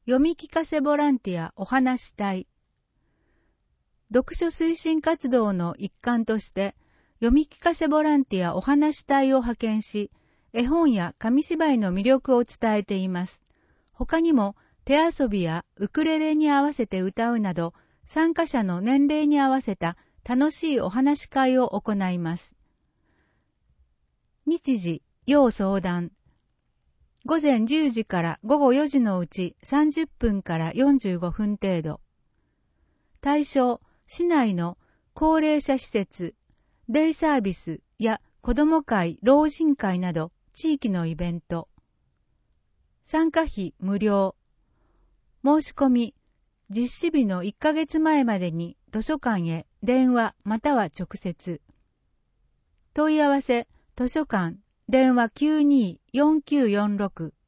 読み聞かせボランティアお話し隊。読書推進活動の一環として、読み聞かせボランティアお話し隊を派遣し、絵本や紙芝居の魅力を伝えています。他にも、手遊びやウクレレに合わせて歌うなど、参加者の年齢に合わせた楽しいお話し会を行います。日時、要相談。午前10時から午後4時のうち30分から45分程度。対象、市内の高齢者施設、デイサービスや子ども会、老人会など地域のイベント。参加費無料。申し込み、実施日の1ヶ月前までに図書館へ電話または直接。問い合わせ、図書館、電話 92-4946